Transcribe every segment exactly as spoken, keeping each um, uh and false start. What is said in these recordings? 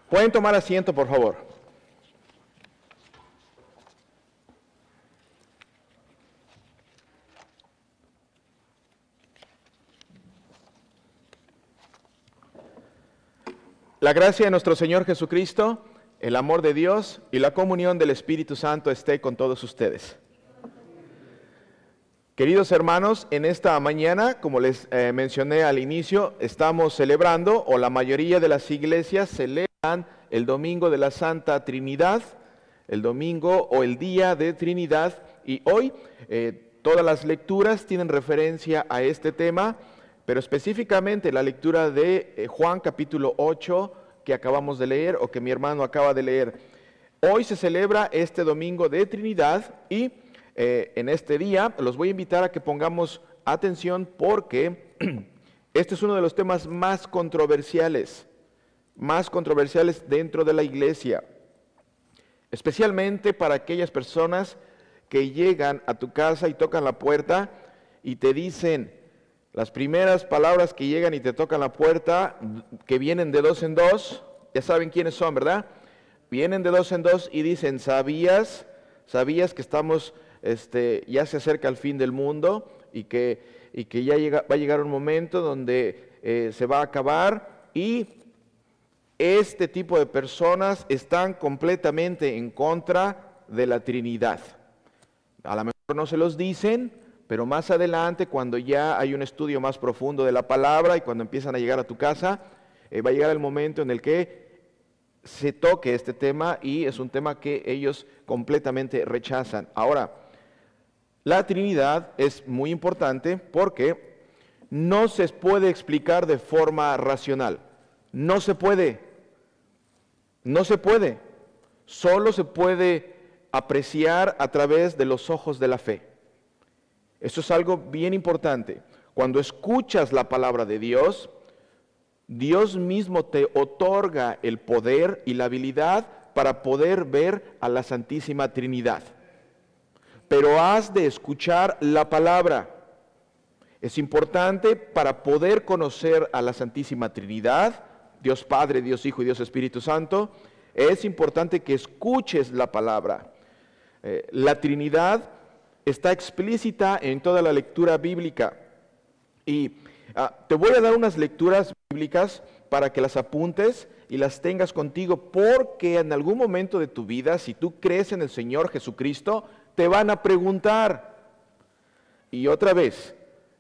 Pueden tomar asiento, por favor. La gracia de nuestro Señor Jesucristo, el amor de Dios y la comunión del Espíritu Santo esté con todos ustedes. Queridos hermanos, en esta mañana, como les eh, mencioné al inicio, estamos celebrando, o la mayoría de las iglesias celebran el Domingo de la Santa Trinidad, el domingo o el Día de Trinidad, y hoy eh, todas las lecturas tienen referencia a este tema, pero específicamente la lectura de eh, Juan capítulo ocho que acabamos de leer, o que mi hermano acaba de leer. Hoy se celebra este Domingo de Trinidad y Eh, en este día los voy a invitar a que pongamos atención porque este es uno de los temas más controversiales, más controversiales dentro de la iglesia, especialmente para aquellas personas que llegan a tu casa y tocan la puerta y te dicen las primeras palabras que llegan y te tocan la puerta, que vienen de dos en dos, ya saben quiénes son, ¿verdad? Vienen de dos en dos y dicen, ¿sabías? ¿Sabías que estamos... Este, ya se acerca el fin del mundo y que, y que ya llega, va a llegar un momento donde eh, se va a acabar? Y este tipo de personas están completamente en contra de la Trinidad. A lo mejor no se los dicen, pero más adelante, cuando ya hay un estudio más profundo de la palabra y cuando empiezan a llegar a tu casa, eh, va a llegar el momento en el que se toque este tema y es un tema que ellos completamente rechazan. Ahora, la Trinidad es muy importante porque no se puede explicar de forma racional. No se puede. No se puede. Solo se puede apreciar a través de los ojos de la fe. Eso es algo bien importante. Cuando escuchas la palabra de Dios, Dios mismo te otorga el poder y la habilidad para poder ver a la Santísima Trinidad. Pero has de escuchar la palabra. Es importante para poder conocer a la Santísima Trinidad, Dios Padre, Dios Hijo y Dios Espíritu Santo, es importante que escuches la palabra. Eh, la Trinidad está explícita en toda la lectura bíblica. Y ah, te voy a dar unas lecturas bíblicas para que las apuntes y las tengas contigo, porque en algún momento de tu vida, si tú crees en el Señor Jesucristo, te van a preguntar. Y otra vez,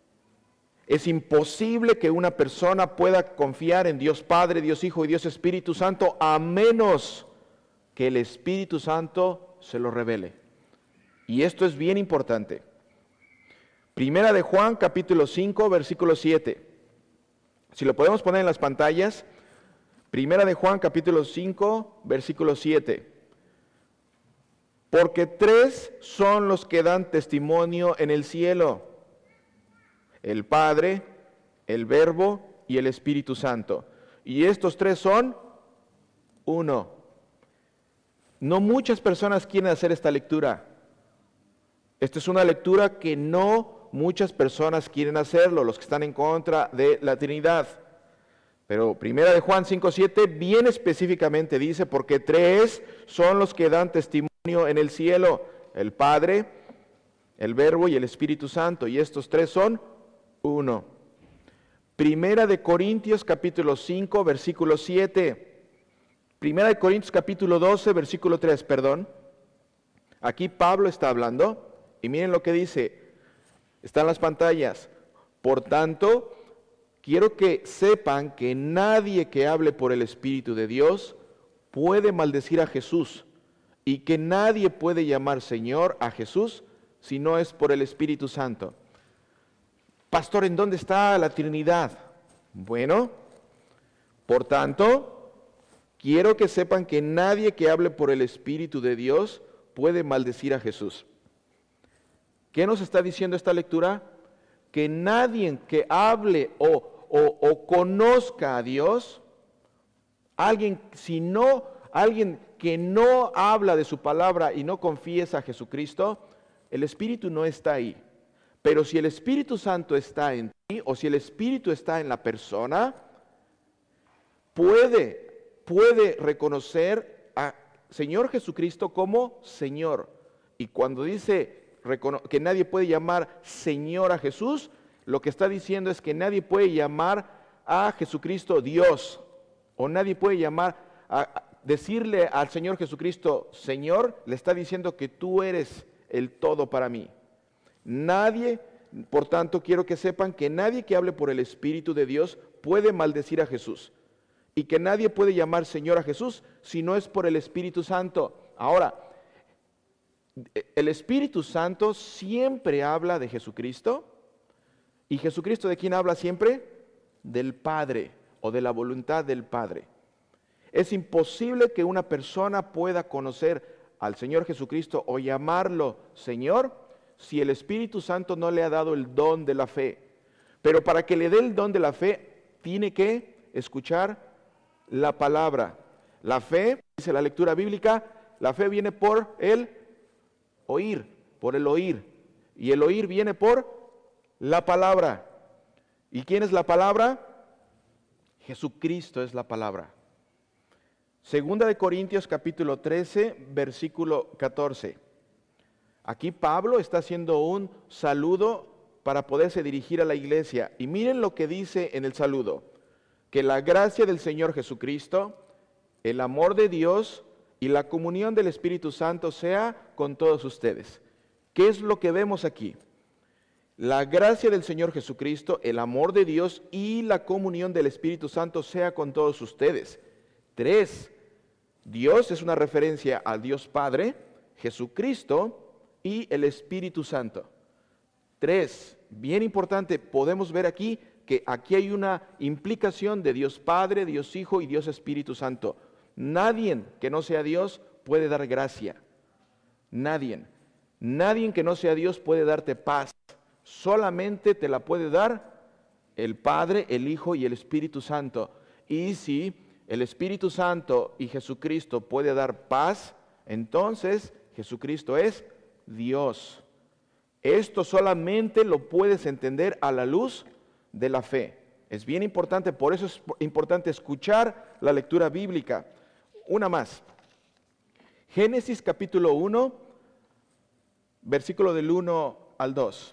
es imposible que una persona pueda confiar en Dios Padre, Dios Hijo y Dios Espíritu Santo a menos que el Espíritu Santo se lo revele. Y esto es bien importante. Primera de Juan, capítulo cinco, versículo siete. Si lo podemos poner en las pantallas. Primera de Juan, capítulo cinco, versículo siete. Porque tres son los que dan testimonio en el cielo: el Padre, el Verbo y el Espíritu Santo. Y estos tres son uno. No muchas personas quieren hacer esta lectura. Esta es una lectura que no muchas personas quieren hacerlo, los que están en contra de la Trinidad. Pero Primera de Juan cinco siete bien específicamente dice, porque tres son los que dan testimonio en el cielo: el Padre, el Verbo y el Espíritu Santo, y estos tres son uno. Primera de Corintios capítulo cinco, versículo siete. Primera de Corintios capítulo doce, versículo tres, perdón. Aquí Pablo está hablando, y miren lo que dice, está en las pantallas. Por tanto, quiero que sepan que nadie que hable por el Espíritu de Dios puede maldecir a Jesús, y que nadie puede llamar Señor a Jesús si no es por el Espíritu Santo. Pastor, ¿en dónde está la Trinidad? Bueno, por tanto, quiero que sepan que nadie que hable por el Espíritu de Dios puede maldecir a Jesús. ¿Qué nos está diciendo esta lectura? Que nadie que hable o, o, o conozca a Dios, alguien, si no, alguien que no habla de su palabra y no confiesa a Jesucristo, el Espíritu no está ahí. Pero si el Espíritu Santo está en ti, o si el Espíritu está en la persona, puede, puede reconocer a Señor Jesucristo como Señor. Y cuando dice que nadie puede llamar Señor a Jesús, lo que está diciendo es que nadie puede llamar a Jesucristo Dios, o nadie puede llamar a, a decirle al Señor Jesucristo Señor, le está diciendo que tú eres el todo para mí. Nadie, por tanto, quiero que sepan que nadie que hable por el Espíritu de Dios puede maldecir a Jesús, y que nadie puede llamar Señor a Jesús si no es por el Espíritu Santo. Ahora, el Espíritu Santo siempre habla de Jesucristo. ¿Y Jesucristo de quién habla siempre? Del Padre, o de la voluntad del Padre. Es imposible que una persona pueda conocer al Señor Jesucristo o llamarlo Señor si el Espíritu Santo no le ha dado el don de la fe. Pero para que le dé el don de la fe, tiene que escuchar la palabra. La fe, dice la lectura bíblica, la fe viene por el oír, por el oír. Y el oír viene por la palabra. ¿Y quién es la palabra? Jesucristo es la palabra. Segunda de Corintios capítulo trece, versículo catorce. Aquí Pablo está haciendo un saludo para poderse dirigir a la iglesia. Y miren lo que dice en el saludo: que la gracia del Señor Jesucristo, el amor de Dios y la comunión del Espíritu Santo sea con todos ustedes. ¿Qué es lo que vemos aquí? La gracia del Señor Jesucristo, el amor de Dios y la comunión del Espíritu Santo sea con todos ustedes. Tres, Dios es una referencia al Dios Padre, Jesucristo y el Espíritu Santo. Tres, bien importante, podemos ver aquí que aquí hay una implicación de Dios Padre, Dios Hijo y Dios Espíritu Santo. Nadie que no sea Dios puede dar gracia. Nadie. Nadie que no sea Dios puede darte paz. Solamente te la puede dar el Padre, el Hijo y el Espíritu Santo. Y si el Espíritu Santo y Jesucristo puede dar paz, entonces Jesucristo es Dios. Esto solamente lo puedes entender a la luz de la fe. Es bien importante, por eso es importante escuchar la lectura bíblica. Una más. Génesis capítulo uno, versículo del uno al dos.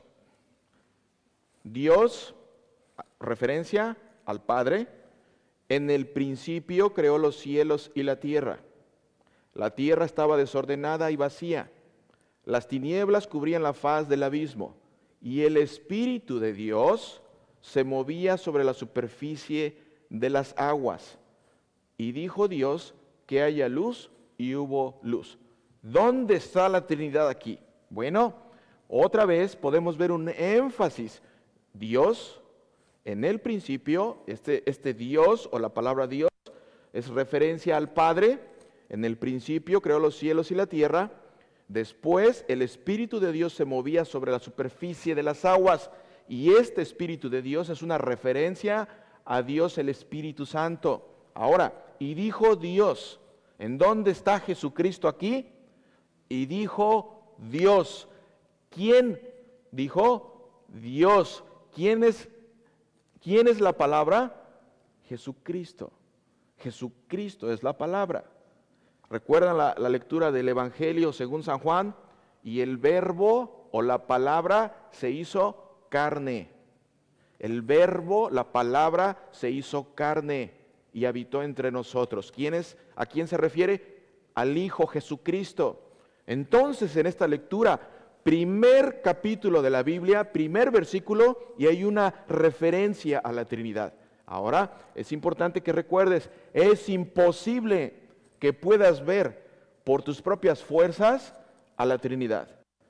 Dios, referencia al Padre, en el principio creó los cielos y la tierra. La tierra estaba desordenada y vacía. Las tinieblas cubrían la faz del abismo, y el Espíritu de Dios se movía sobre la superficie de las aguas. Y dijo Dios que haya luz, y hubo luz. ¿Dónde está la Trinidad aquí? Bueno, otra vez podemos ver un énfasis. Dios, en el principio, este, este Dios o la palabra Dios es referencia al Padre. En el principio creó los cielos y la tierra. Después el Espíritu de Dios se movía sobre la superficie de las aguas. Y este Espíritu de Dios es una referencia a Dios el Espíritu Santo. Ahora, y dijo Dios, ¿en dónde está Jesucristo aquí? Y dijo Dios. ¿Quién dijo? Dios. ¿Quién es, quién es la palabra? Jesucristo. Jesucristo es la palabra. ¿Recuerdan la, la lectura del Evangelio según San Juan? Y el verbo o la palabra se hizo carne. El verbo, la palabra, se hizo carne y habitó entre nosotros. ¿Quién es? ¿A quién se refiere? Al Hijo Jesucristo. Entonces, en esta lectura, primer capítulo de la Biblia, primer versículo, y hay una referencia a la Trinidad. Ahora, es importante que recuerdes, es imposible que puedas ver por tus propias fuerzas a la Trinidad.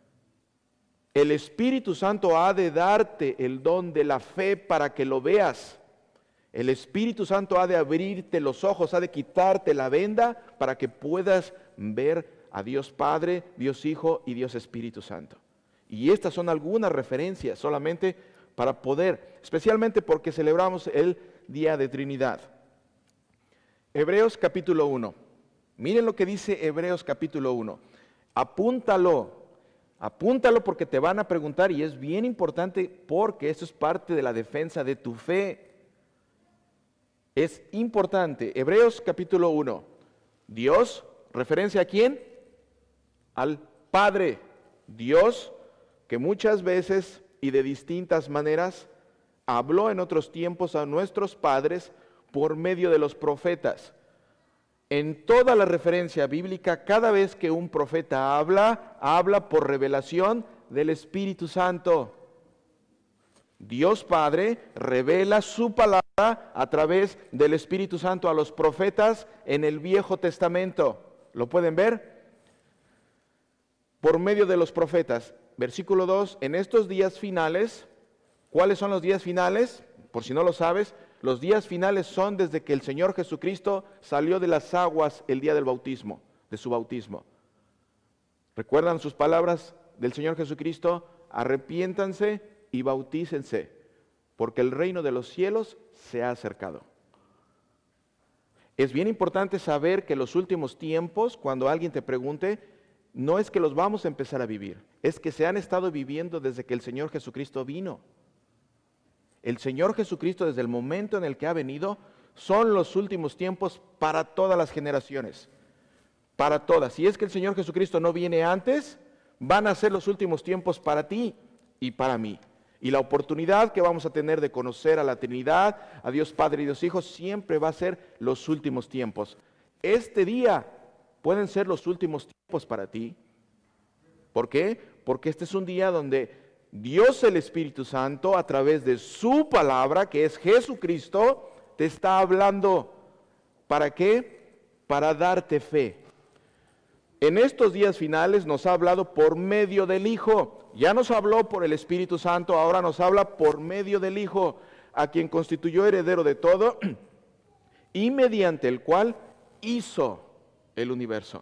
El Espíritu Santo ha de darte el don de la fe para que lo veas. El Espíritu Santo ha de abrirte los ojos, ha de quitarte la venda para que puedas ver a Dios Padre, Dios Hijo y Dios Espíritu Santo. Y estas son algunas referencias solamente para poder, especialmente porque celebramos el Día de Trinidad. Hebreos capítulo uno. Miren lo que dice Hebreos capítulo uno. Apúntalo, apúntalo porque te van a preguntar y es bien importante porque esto es parte de la defensa de tu fe. Es importante. Hebreos capítulo uno. Dios, ¿referencia a quién? Al Padre. Dios, que muchas veces y de distintas maneras habló en otros tiempos a nuestros padres por medio de los profetas. En toda la referencia bíblica, cada vez que un profeta habla, habla por revelación del Espíritu Santo. Dios Padre revela su palabra a través del Espíritu Santo a los profetas en el Viejo Testamento. ¿Lo pueden ver? Por medio de los profetas. Versículo dos, en estos días finales, ¿cuáles son los días finales? Por si no lo sabes, los días finales son desde que el Señor Jesucristo salió de las aguas el día del bautismo, de su bautismo. ¿Recuerdan sus palabras del Señor Jesucristo? Arrepiéntanse y bautícense, porque el reino de los cielos se ha acercado. Es bien importante saber que los últimos tiempos, cuando alguien te pregunte, no es que los vamos a empezar a vivir, es que se han estado viviendo desde que el Señor Jesucristo vino. El Señor Jesucristo, desde el momento en el que ha venido, son los últimos tiempos para todas las generaciones, para todas. Si es que el Señor Jesucristo no viene antes, van a ser los últimos tiempos para ti y para mí. Y la oportunidad que vamos a tener de conocer a la Trinidad, a Dios Padre y Dios Hijo, siempre va a ser los últimos tiempos. Este día pueden ser los últimos tiempos para ti. ¿Por qué? Porque este es un día donde Dios el Espíritu Santo, a través de su palabra, que es Jesucristo, te está hablando. ¿Para qué? Para darte fe. En estos días finales nos ha hablado por medio del Hijo. Ya nos habló por el Espíritu Santo, ahora nos habla por medio del Hijo, a quien constituyó heredero de todo y mediante el cual hizo el universo.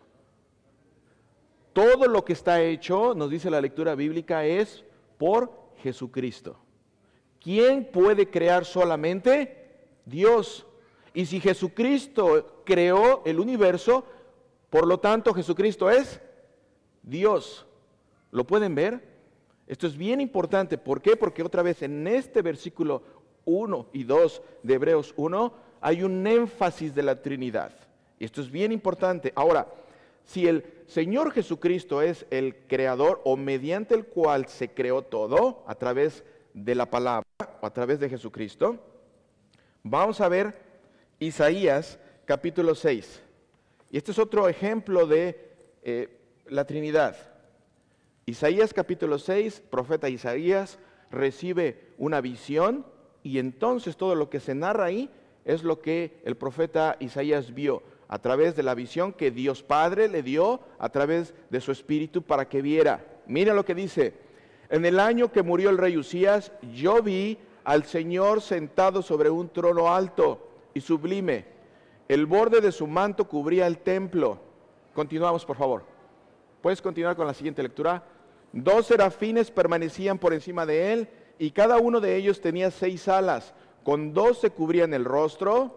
Todo lo que está hecho, nos dice la lectura bíblica, es por Jesucristo. ¿Quién puede crear solamente? Dios. Y si Jesucristo creó el universo, por lo tanto Jesucristo es Dios. ¿Lo pueden ver? Esto es bien importante. ¿Por qué? Porque otra vez en este versículo uno y dos de Hebreos uno hay un énfasis de la Trinidad. Y esto es bien importante. Ahora, si el Señor Jesucristo es el creador o mediante el cual se creó todo a través de la palabra o a través de Jesucristo, vamos a ver Isaías capítulo seis. Y este es otro ejemplo de eh, la Trinidad. Isaías capítulo seis, profeta Isaías recibe una visión y entonces todo lo que se narra ahí es lo que el profeta Isaías vio a través de la visión que Dios Padre le dio a través de su Espíritu para que viera. Mira lo que dice: en el año que murió el rey Usías, yo vi al Señor sentado sobre un trono alto y sublime. El borde de su manto cubría el templo. Continuamos, por favor. ¿Puedes continuar con la siguiente lectura? Dos serafines permanecían por encima de él y cada uno de ellos tenía seis alas. Con dos se cubrían el rostro,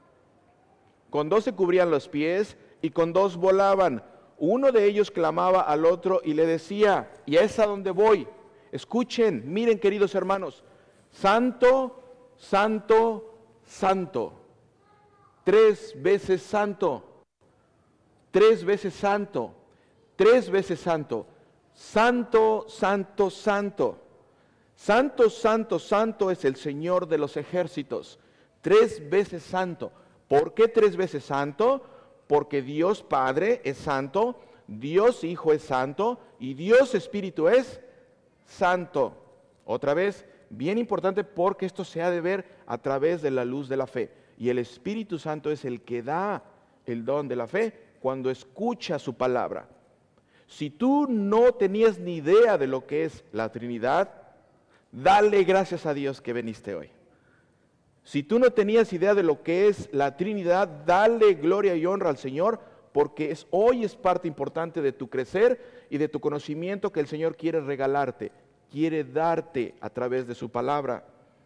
con dos se cubrían los pies y con dos volaban. Uno de ellos clamaba al otro y le decía, y es a donde voy. Escuchen, miren, queridos hermanos, santo, santo, santo. Tres veces santo, tres veces santo, tres veces santo. Santo, santo, santo. Santo, santo, santo es el Señor de los ejércitos. Tres veces santo. ¿Por qué tres veces santo? Porque Dios Padre es santo, Dios Hijo es santo y Dios Espíritu es santo. Otra vez, bien importante porque esto se ha de ver a través de la luz de la fe. Y el Espíritu Santo es el que da el don de la fe cuando escucha su palabra. Si tú no tenías ni idea de lo que es la Trinidad, dale gracias a Dios que viniste hoy. Si tú no tenías idea de lo que es la Trinidad, dale gloria y honra al Señor, porque es, hoy es parte importante de tu crecer y de tu conocimiento que el Señor quiere regalarte, quiere darte a través de su palabra.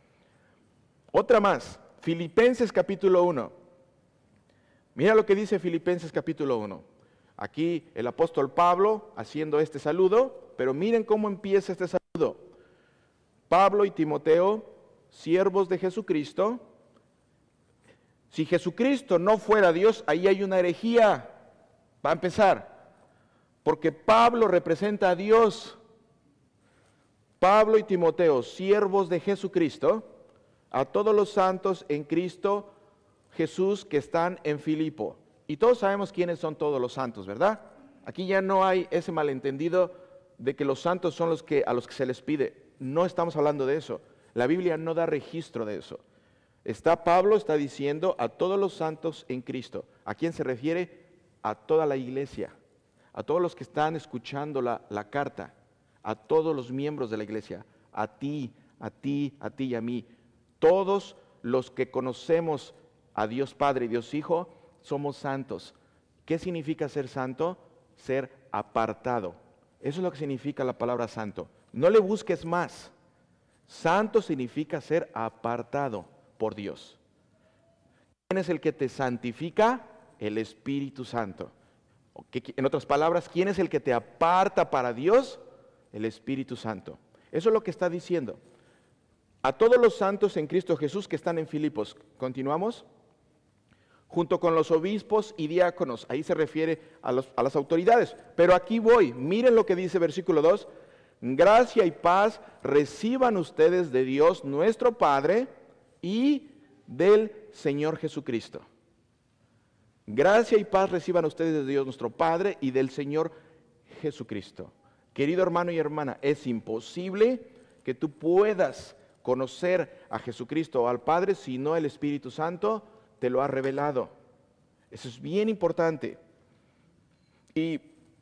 Otra más, Filipenses capítulo uno. Mira lo que dice Filipenses capítulo uno. Aquí el apóstol Pablo haciendo este saludo, pero miren cómo empieza este saludo. Pablo y Timoteo, siervos de Jesucristo, Si Jesucristo no fuera Dios, ahí hay una herejía. Va a empezar. Porque Pablo representa a Dios. Pablo y Timoteo, siervos de Jesucristo, a todos los santos en Cristo Jesús que están en Filipo. Y todos sabemos quiénes son todos los santos, ¿verdad? Aquí ya no hay ese malentendido de que los santos son los que, a los que se les pide. No estamos hablando de eso. La Biblia no da registro de eso. Está Pablo, está diciendo a todos los santos en Cristo. ¿A quién se refiere? A toda la iglesia, a todos los que están escuchando la, la carta, a todos los miembros de la iglesia, a ti, a ti, a ti y a mí. Todos los que conocemos a Dios Padre y Dios Hijo, somos santos. ¿Qué significa ser santo? Ser apartado. Eso es lo que significa la palabra santo. No le busques más. Santo significa ser apartado por Dios. ¿Quién es el que te santifica? El Espíritu Santo. En otras palabras, ¿quién es el que te aparta para Dios? El Espíritu Santo. Eso es lo que está diciendo. A todos los santos en Cristo Jesús que están en Filipos. ¿Continuamos? Junto con los obispos y diáconos. Ahí se refiere a, los, a las autoridades. Pero aquí voy. Miren lo que dice versículo dos. Gracia y paz reciban ustedes de Dios nuestro Padre y del Señor Jesucristo. Gracia y paz reciban ustedes de Dios nuestro Padre y del Señor Jesucristo. Querido hermano y hermana, es imposible que tú puedas conocer a Jesucristo o al Padre si no el Espíritu Santo te lo ha revelado. Eso es bien importante. Y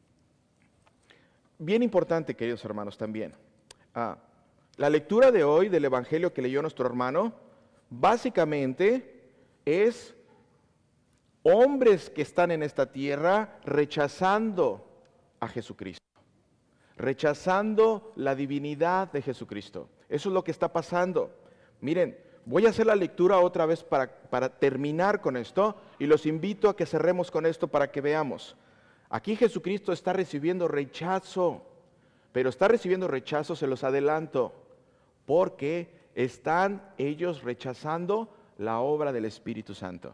bien importante, queridos hermanos, también. Ah, la lectura de hoy del Evangelio que leyó nuestro hermano, básicamente es hombres que están en esta tierra rechazando a Jesucristo, rechazando la divinidad de Jesucristo. Eso es lo que está pasando. Miren, voy a hacer la lectura otra vez para, para terminar con esto y los invito a que cerremos con esto para que veamos. Aquí Jesucristo está recibiendo rechazo, pero está recibiendo rechazo, se los adelanto, porque están ellos rechazando la obra del Espíritu Santo.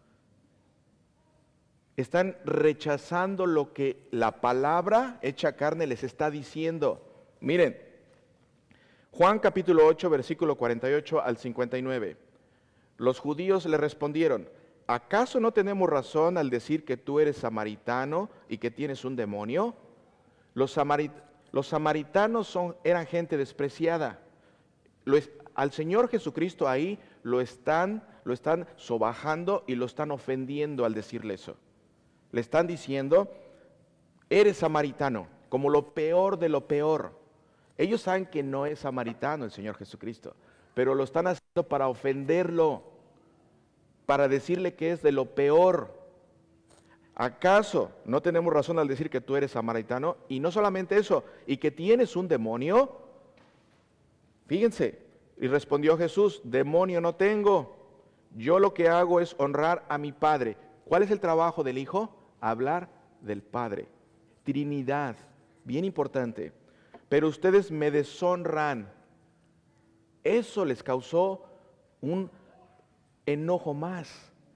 Están rechazando lo que la palabra hecha carne les está diciendo. Miren, Juan capítulo ocho, versículo cuarenta y ocho al cincuenta y nueve. Los judíos le respondieron, ¿acaso no tenemos razón al decir que tú eres samaritano y que tienes un demonio? Los, samarit los samaritanos son, eran gente despreciada. Lo es, al Señor Jesucristo ahí lo están, lo están sobajando y lo están ofendiendo al decirle eso. Le están diciendo, eres samaritano, como lo peor de lo peor. Ellos saben que no es samaritano el Señor Jesucristo, pero lo están haciendo para ofenderlo, para decirle que es de lo peor. ¿Acaso no tenemos razón al decir que tú eres samaritano? Y no solamente eso, y que tienes un demonio. Fíjense, y respondió Jesús, demonio no tengo. Yo lo que hago es honrar a mi Padre. ¿Cuál es el trabajo del Hijo? Hablar del Padre. Trinidad, bien importante. Pero ustedes me deshonran. Eso les causó un enojo más.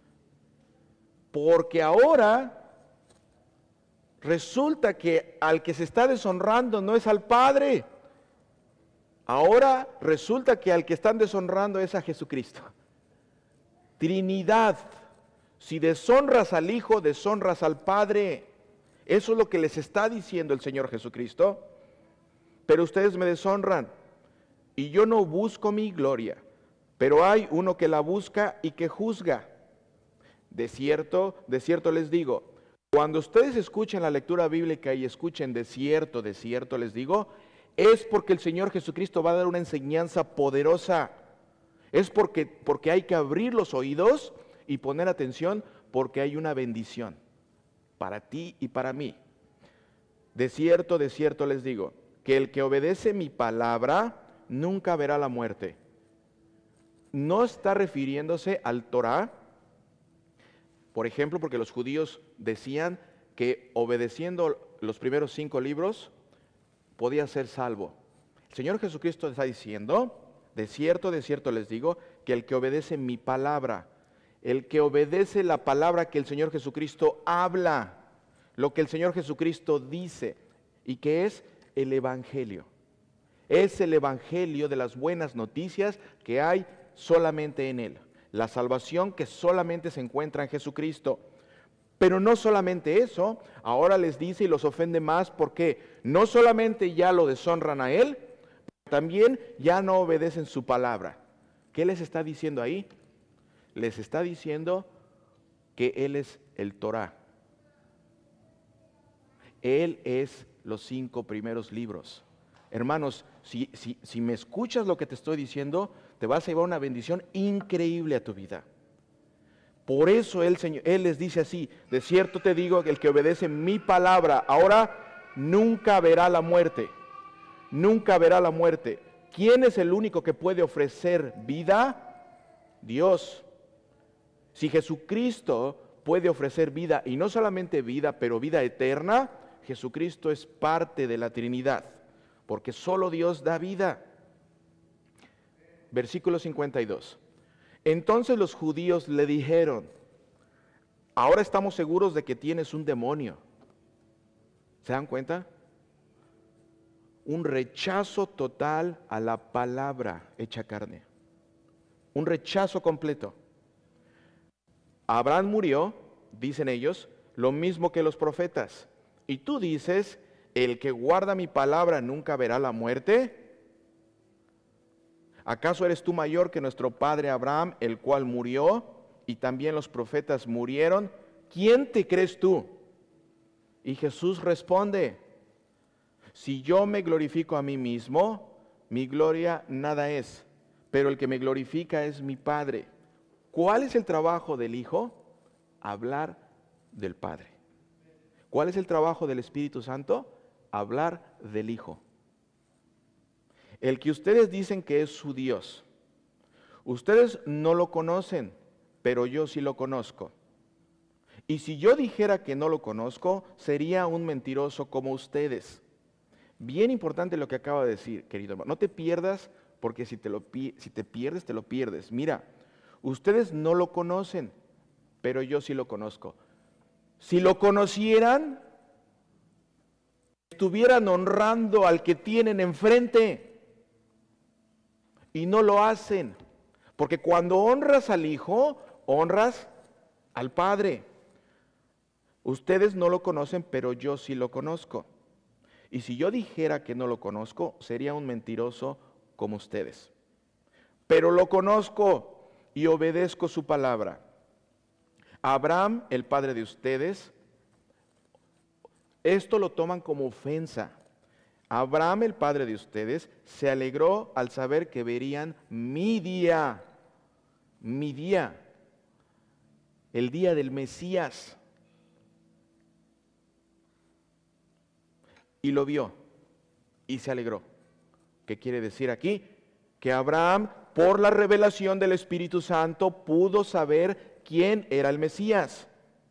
Porque ahora resulta que al que se está deshonrando no es al Padre. Ahora resulta que al que están deshonrando es a Jesucristo. Trinidad. Si deshonras al Hijo, deshonras al Padre. Eso es lo que les está diciendo el Señor Jesucristo. Pero ustedes me deshonran. Y yo no busco mi gloria. Pero hay uno que la busca y que juzga. De cierto, de cierto les digo, cuando ustedes escuchen la lectura bíblica y escuchen de cierto, de cierto les digo, es porque el Señor Jesucristo va a dar una enseñanza poderosa. Es porque, porque hay que abrir los oídos y poner atención porque hay una bendición para ti y para mí. De cierto, de cierto les digo, que el que obedece mi palabra nunca verá la muerte. No está refiriéndose al Torá, por ejemplo, porque los judíos decían que obedeciendo los primeros cinco libros podía ser salvo. El Señor Jesucristo está diciendo, de cierto, de cierto les digo, que el que obedece mi palabra, el que obedece la palabra que el Señor Jesucristo habla, lo que el Señor Jesucristo dice, y que es el Evangelio. Es el Evangelio de las buenas noticias que hay solamente en Él. La salvación que solamente se encuentra en Jesucristo. Pero no solamente eso, ahora les dice y los ofende más porque no solamente ya lo deshonran a Él, también ya no obedecen su palabra. ¿Qué les está diciendo ahí? Les está diciendo que Él es el Torá. Él es los cinco primeros libros. Hermanos, si, si, si me escuchas lo que te estoy diciendo, te vas a llevar una bendición increíble a tu vida. Por eso Él, Señor, Él les dice así: de cierto te digo que el que obedece mi palabra ahora nunca verá la muerte. Nunca verá la muerte. ¿Quién es el único que puede ofrecer vida? Dios. Si Jesucristo puede ofrecer vida, y no solamente vida, pero vida eterna, Jesucristo es parte de la Trinidad, porque solo Dios da vida. Versículo cincuenta y dos. Entonces los judíos le dijeron: ahora estamos seguros de que tienes un demonio. ¿Se dan cuenta? Un rechazo total a la palabra hecha carne. Un rechazo completo. Abraham murió, dicen ellos, lo mismo que los profetas. Y tú dices: el que guarda mi palabra nunca verá la muerte. ¿Acaso eres tú mayor que nuestro padre Abraham, el cual murió, y también los profetas murieron? ¿Quién te crees tú? Y Jesús responde: si yo me glorifico a mí mismo, mi gloria nada es, pero el que me glorifica es mi Padre. ¿Cuál es el trabajo del Hijo? Hablar del Padre. ¿Cuál es el trabajo del Espíritu Santo? Hablar del Hijo. El que ustedes dicen que es su Dios, ustedes no lo conocen, pero yo sí lo conozco. Y si yo dijera que no lo conozco, sería un mentiroso como ustedes. Bien importante lo que acaba de decir, querido hermano. No te pierdas, porque si te, lo, si te pierdes, te lo pierdes. Mira, ustedes no lo conocen, pero yo sí lo conozco. Si lo conocieran, estuvieran honrando al que tienen enfrente. Y no lo hacen. Porque cuando honras al Hijo, honras al Padre. Ustedes no lo conocen, pero yo sí lo conozco. Y si yo dijera que no lo conozco, sería un mentiroso como ustedes. Pero lo conozco y obedezco su palabra. Abraham, el padre de ustedes, esto lo toman como ofensa. Abraham, el padre de ustedes, se alegró al saber que verían mi día, mi día, el día del Mesías. Y lo vio y se alegró. ¿Qué quiere decir aquí? Que Abraham, por la revelación del Espíritu Santo, pudo saber quién era el Mesías.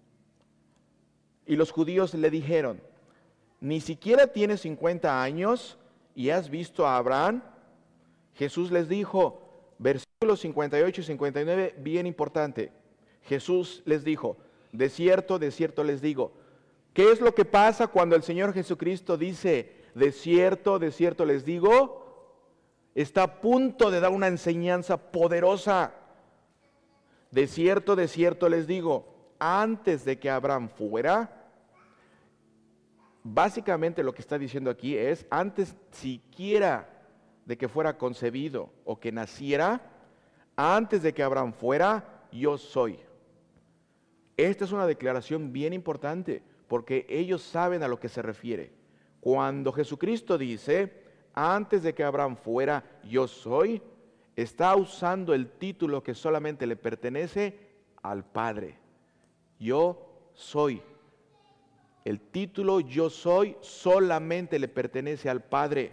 Y los judíos le dijeron: ¿ni siquiera tienes cincuenta años y has visto a Abraham? Jesús les dijo, versículos cincuenta y ocho y cincuenta y nueve, bien importante. Jesús les dijo: de cierto, de cierto les digo. ¿Qué es lo que pasa cuando el Señor Jesucristo dice, de cierto, de cierto les digo? Está a punto de dar una enseñanza poderosa. De cierto, de cierto les digo, antes de que Abraham fuera, básicamente lo que está diciendo aquí es, antes siquiera de que fuera concebido o que naciera, antes de que Abraham fuera, yo soy. Esta es una declaración bien importante, porque ellos saben a lo que se refiere. Cuando Jesucristo dice, antes de que Abraham fuera, yo soy, está usando el título que solamente le pertenece al Padre. Yo soy. El título yo soy solamente le pertenece al Padre.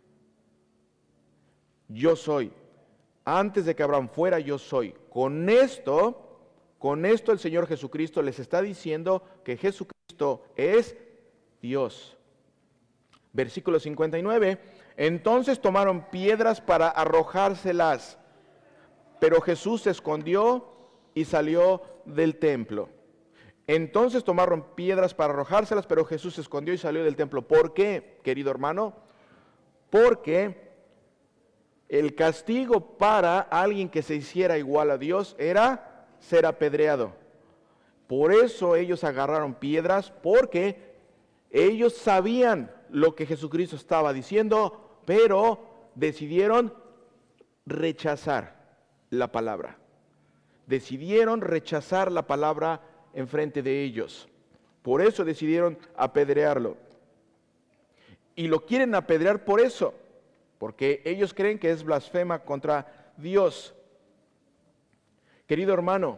Yo soy. Antes de que Abraham fuera, yo soy. Con esto... Con esto el Señor Jesucristo les está diciendo que Jesucristo es Dios. Versículo cincuenta y nueve. Entonces tomaron piedras para arrojárselas, pero Jesús se escondió y salió del templo. Entonces tomaron piedras para arrojárselas, pero Jesús se escondió y salió del templo. ¿Por qué, querido hermano? Porque el castigo para alguien que se hiciera igual a Dios era ser apedreado. Por eso ellos agarraron piedras, porque ellos sabían lo que Jesucristo estaba diciendo, pero decidieron rechazar la palabra. Decidieron rechazar la palabra enfrente de ellos. Por eso decidieron apedrearlo. Y lo quieren apedrear por eso, porque ellos creen que es blasfema contra Dios. Querido hermano,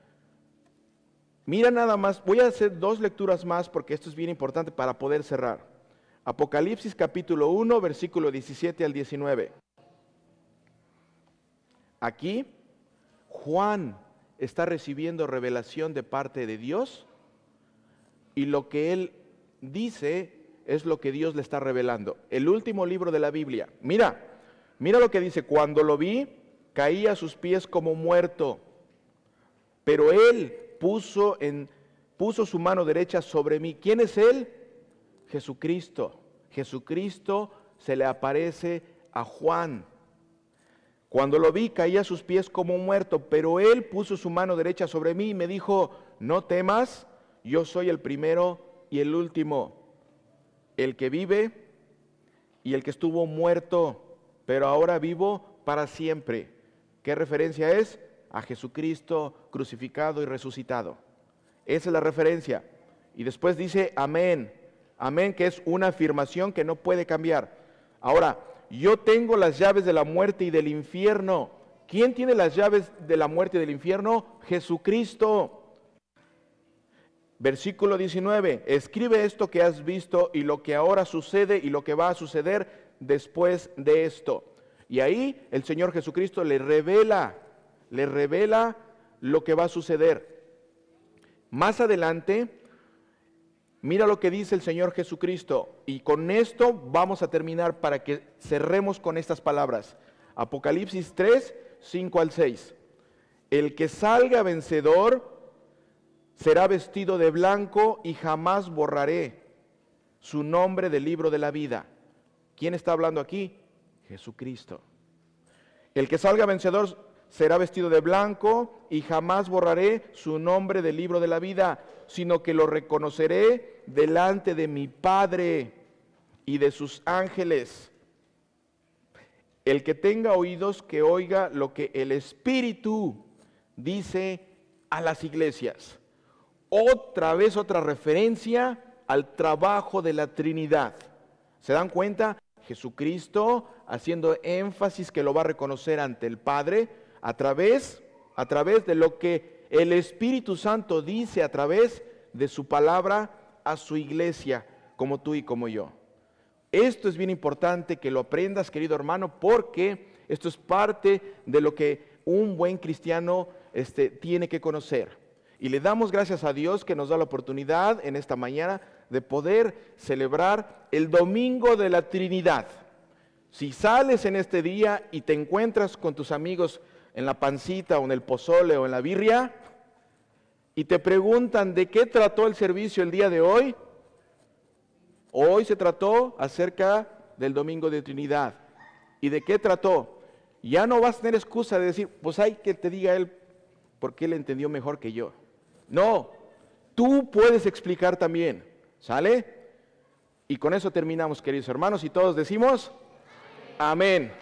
mira nada más, voy a hacer dos lecturas más porque esto es bien importante para poder cerrar. Apocalipsis capítulo uno, versículo diecisiete al diecinueve. Aquí, Juan está recibiendo revelación de parte de Dios y lo que él dice es lo que Dios le está revelando. El último libro de la Biblia. Mira, mira lo que dice. Cuando lo vi, caí a sus pies como muerto, pero él puso, en, puso su mano derecha sobre mí. ¿Quién es él? Jesucristo. Jesucristo se le aparece a Juan. Cuando lo vi, caí a sus pies como muerto, pero él puso su mano derecha sobre mí y me dijo, no temas, yo soy el primero y el último, el que vive y el que estuvo muerto, pero ahora vivo para siempre. ¿Qué referencia es? A Jesucristo crucificado y resucitado. Esa es la referencia. Y después dice amén, amén, que es una afirmación que no puede cambiar. Ahora, yo tengo las llaves de la muerte y del infierno. ¿Quién tiene las llaves de la muerte y del infierno? Jesucristo. Versículo diecinueve. Escribe esto que has visto y lo que ahora sucede y lo que va a suceder después de esto. Y ahí el Señor Jesucristo le revela, le revela lo que va a suceder. Más adelante, mira lo que dice el Señor Jesucristo, y con esto vamos a terminar para que cerremos con estas palabras. Apocalipsis tres, cinco al seis. El que salga vencedor será vestido de blanco y jamás borraré su nombre del libro de la vida. ¿Quién está hablando aquí? Jesucristo. El que salga vencedor será vestido de blanco y jamás borraré su nombre del libro de la vida, sino que lo reconoceré delante de mi Padre y de sus ángeles. El que tenga oídos, que oiga lo que el Espíritu dice a las iglesias. Otra vez otra referencia al trabajo de la Trinidad. ¿Se dan cuenta? Jesucristo haciendo énfasis que lo va a reconocer ante el Padre a través, a través de lo que el Espíritu Santo dice a través de su palabra a su iglesia, como tú y como yo. Esto es bien importante que lo aprendas, querido hermano, porque esto es parte de lo que un buen cristiano este, tiene que conocer. Y le damos gracias a Dios que nos da la oportunidad en esta mañana de poder celebrar el Domingo de la Trinidad. Si sales en este día y te encuentras con tus amigos en la pancita o en el pozole o en la birria y te preguntan de qué trató el servicio el día de hoy, hoy se trató acerca del Domingo de Trinidad. ¿Y de qué trató? Ya no vas a tener excusa de decir, pues hay que te diga él porque él entendió mejor que yo. No, tú puedes explicar también, ¿sale? Y con eso terminamos, queridos hermanos, y todos decimos, amén.